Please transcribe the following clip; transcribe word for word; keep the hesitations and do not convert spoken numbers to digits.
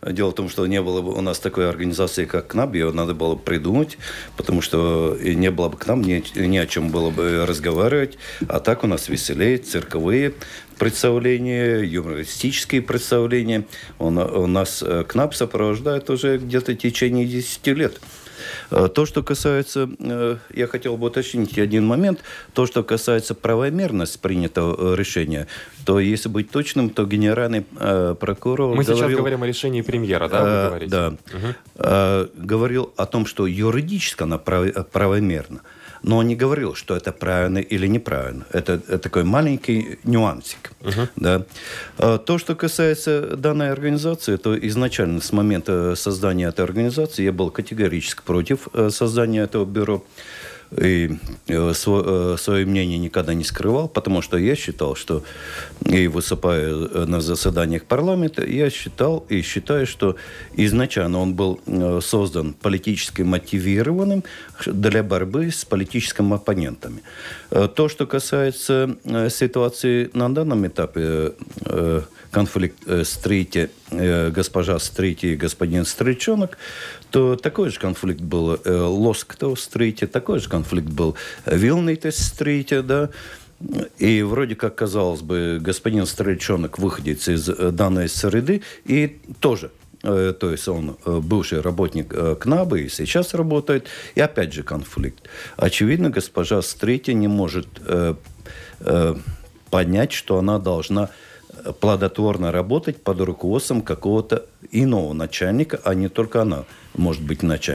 Дело в том, что не было бы у нас такой организации, как КНАБ, ее надо было придумать, потому что не было бы к нам, ни, ни о чем было бы разговаривать. А так у нас веселее, цирковые представления, юмористические представления. Он, у нас КНАБ сопровождает уже где-то в течение десяти лет. То, что касается, я хотел бы уточнить один момент, то, что касается правомерности принятого решения, то, если быть точным, то генеральный прокурор Мы говорил, сейчас говорим о решении премьера, да, вы говорите? Да. Угу. Говорил о том, что юридически она правомерна. Но он не говорил, что это правильно или неправильно. Это, это такой маленький нюансик. Uh-huh. Да. То, что касается данной организации, то изначально с момента создания этой организации я был категорически против создания этого бюро. И свое мнение никогда не скрывал, потому что я считал, что, и выступая на заседаниях парламента, я считал и считаю, что изначально он был создан политически мотивированным для борьбы с политическими оппонентами. То, что касается ситуации на данном этапе, конфликт Стрийте, госпожа Стрийте и господин Стрельчонок, то такой же конфликт был Лоскто Стрийте, такой же конфликт был Вилнитес Стрийте, да. И вроде как, казалось бы, господин Стрельчонок выходит из данной среды и тоже, то есть он бывший работник КНАБа и сейчас работает, и опять же конфликт. Очевидно, госпожа Стрийте не может понять, что она должна плодотворно работать под руководством какого-то иного начальника, а не только она может быть начальником.